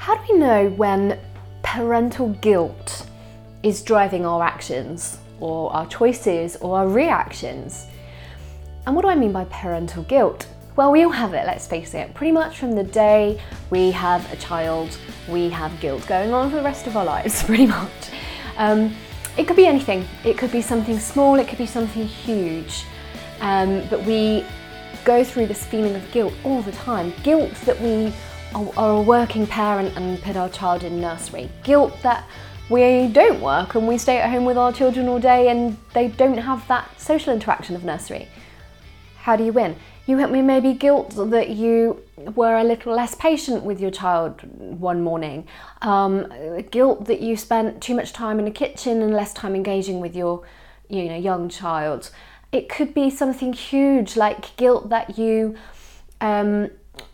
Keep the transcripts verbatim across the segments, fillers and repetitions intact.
How do we know when parental guilt is driving our actions or our choices or our reactions? And what do I mean by parental guilt? Well, we all have it, let's face it. Pretty much from the day we have a child, we have guilt going on for the rest of our lives, pretty much. Um, it could be anything. It could be something small, it could be something huge. Um, but we go through this feeling of guilt all the time. Guilt that we are a working parent and put our child in nursery. Guilt that we don't work and we stay at home with our children all day and they don't have that social interaction of nursery. How do you win? You may be guilt that you were a little less patient with your child one morning. Um, guilt that you spent too much time in the kitchen and less time engaging with your you know, young child. It could be something huge, like guilt that you um,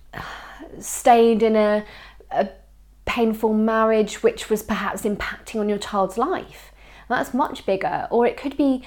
stayed in a, a painful marriage which was perhaps impacting on your child's life. That's much bigger. Or it could be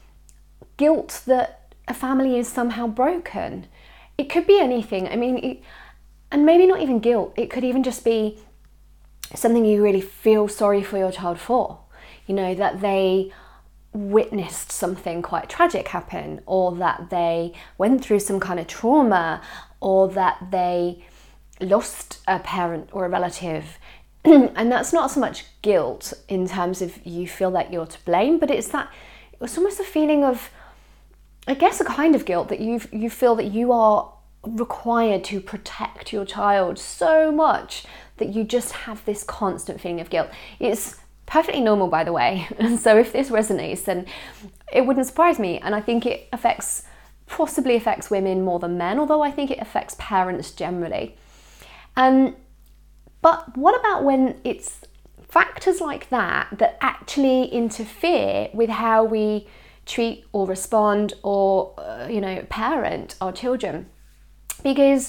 guilt that a family is somehow broken. It could be anything. I mean, it, and maybe not even guilt. It could even just be something you really feel sorry for your child for. You know, that they witnessed something quite tragic happen, or that they went through some kind of trauma, or that they lost a parent or a relative. And that's not so much guilt in terms of you feel that you're to blame, but it's that, it's almost a feeling of, I guess, a kind of guilt that you you feel that you are required to protect your child so much that you just have this constant feeling of guilt. It's perfectly normal, by the way. And so if this resonates, then it wouldn't surprise me. And I think it affects, possibly affects women more than men, although I think it affects parents generally. Um, but what about when it's factors like that that actually interfere with how we treat or respond or, uh, you know, parent our children? Because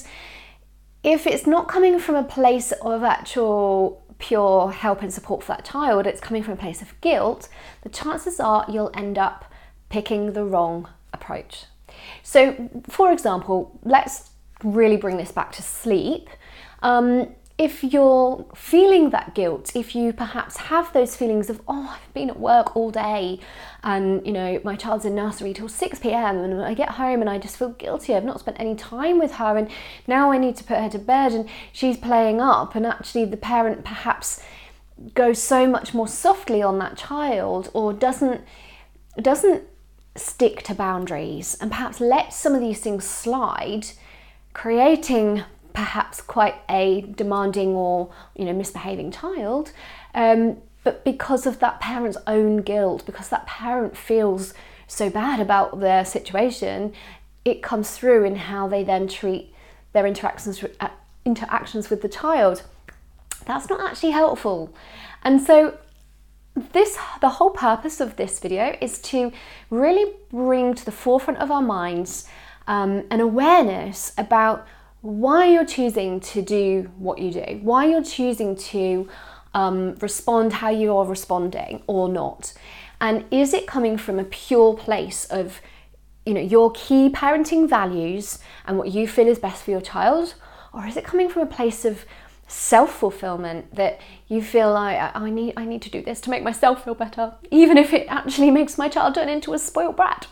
if it's not coming from a place of actual pure help and support for that child, it's coming from a place of guilt, the chances are you'll end up picking the wrong approach. So, for example, let's really bring this back to sleep. Um, if you're feeling that guilt, if you perhaps have those feelings of, oh, I've been at work all day and, you know, my child's in nursery till six p m and I get home and I just feel guilty, I've not spent any time with her and now I need to put her to bed and she's playing up, and actually the parent perhaps goes so much more softly on that child, or doesn't doesn't stick to boundaries and perhaps lets some of these things slide, creating perhaps quite a demanding or, you know, misbehaving child, um, but because of that parent's own guilt, because that parent feels so bad about their situation, it comes through in how they then treat their interactions uh, interactions with the child. That's not actually helpful. And so this, the whole purpose of this video is to really bring to the forefront of our minds um, an awareness about why you're choosing to do what you do, why you're choosing to um, respond how you are responding or not. And is it coming from a pure place of, you know, your key parenting values and what you feel is best for your child? Or is it coming from a place of self-fulfillment, that you feel like, I need I need to do this to make myself feel better, even if it actually makes my child turn into a spoiled brat?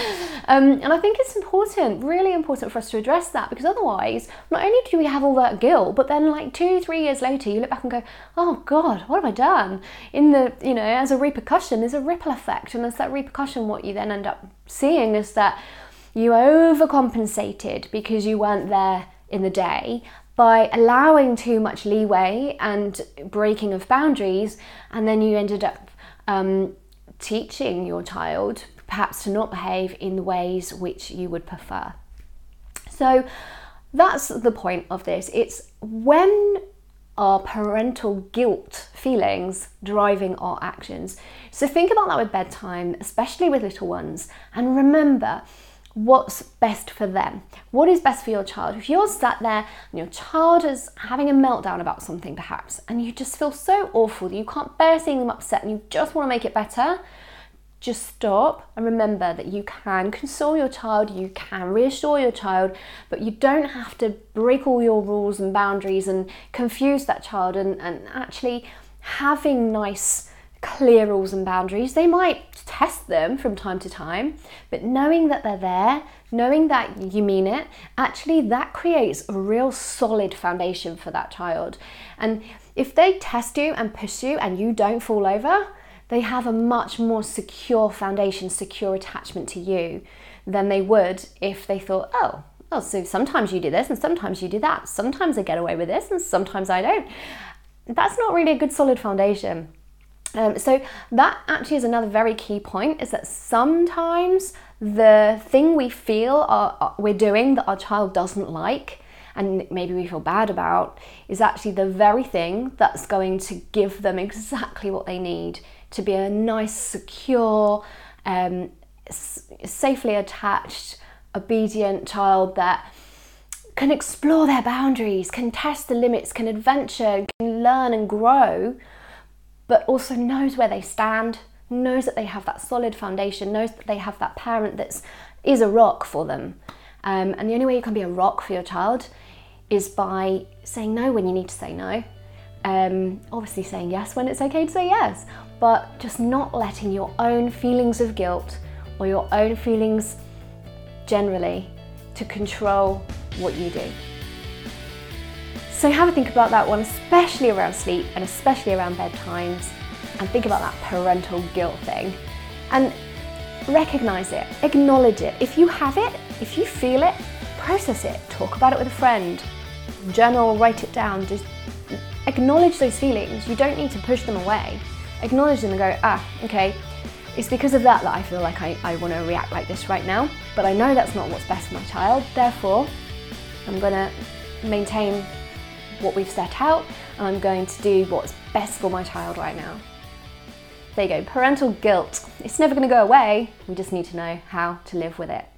um, and I think it's important, really important for us to address that, because otherwise, not only do we have all that guilt, but then like two, three years later, you look back and go, oh God, what have I done? In the, you know, as a repercussion, there's a ripple effect. And as that repercussion, what you then end up seeing is that you overcompensated because you weren't there in the day, by allowing too much leeway and breaking of boundaries, and then you ended up um, teaching your child perhaps to not behave in the ways which you would prefer. So that's the point of this. It's when are parental guilt feelings driving our actions? So think about that with bedtime, especially with little ones, and remember what's best for them. What is best for your child? If you're sat there and your child is having a meltdown about something perhaps, and you just feel so awful that you can't bear seeing them upset and you just want to make it better, just stop and remember that you can console your child, you can reassure your child, but you don't have to break all your rules and boundaries and confuse that child. And, and actually having nice, clear rules and boundaries, they might test them from time to time, but knowing that they're there, knowing that you mean it, actually that creates a real solid foundation for that child. And if they test you and push you and you don't fall over, they have a much more secure foundation, secure attachment to you than they would if they thought, oh, oh, so sometimes you do this and sometimes you do that. Sometimes I get away with this and sometimes I don't. That's not really a good solid foundation. Um, so that actually is another very key point, is that sometimes the thing we feel are, we're doing that our child doesn't like and maybe we feel bad about is actually the very thing that's going to give them exactly what they need to be a nice, secure, um, s- safely attached, obedient child that can explore their boundaries, can test the limits, can adventure, can learn and grow, but also knows where they stand, knows that they have that solid foundation, knows that they have that parent that is a rock for them. Um, and the only way you can be a rock for your child is by saying no when you need to say no. Um, obviously saying yes when it's okay to say yes, but just not letting your own feelings of guilt or your own feelings generally to control what you do. So have a think about that one, especially around sleep and especially around bedtimes, and think about that parental guilt thing and recognize it, acknowledge it. If you have it, if you feel it, process it, talk about it with a friend, journal, write it down, just acknowledge those feelings. You don't need to push them away. Acknowledge them and go, ah, okay, it's because of that that I feel like I, I want to react like this right now, but I know that's not what's best for my child, therefore I'm going to maintain what we've set out and I'm going to do what's best for my child right now. There you go, parental guilt. It's never going to go away, we just need to know how to live with it.